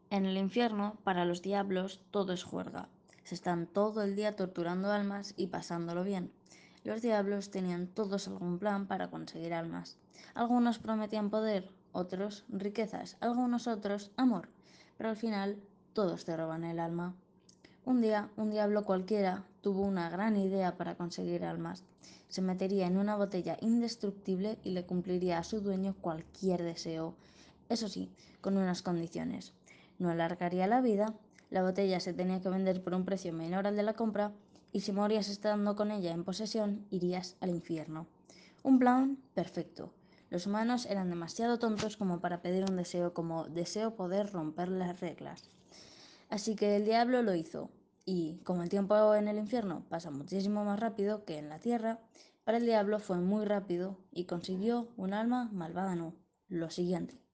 En el infierno, para los diablos, todo es juerga. Se están todo el día torturando almas y pasándolo bien. Los diablos tenían todos algún plan para conseguir almas. Algunos prometían poder, otros riquezas, algunos otros amor, pero al final todos te roban el alma. Un día, un diablo cualquiera tuvo una gran idea para conseguir almas. Se metería en una botella indestructible y le cumpliría a su dueño cualquier deseo. Eso sí, con unas condiciones. No alargaría la vida, la botella se tenía que vender por un precio menor al de la compra y si morías estando con ella en posesión, irías al infierno. Un plan perfecto. Los humanos eran demasiado tontos como para pedir un deseo como deseo poder romper las reglas. Así que el diablo lo hizo. Y como el tiempo en el infierno pasa muchísimo más rápido que en la tierra, para el diablo fue muy rápido y consiguió un alma malvada no. Lo siguiente.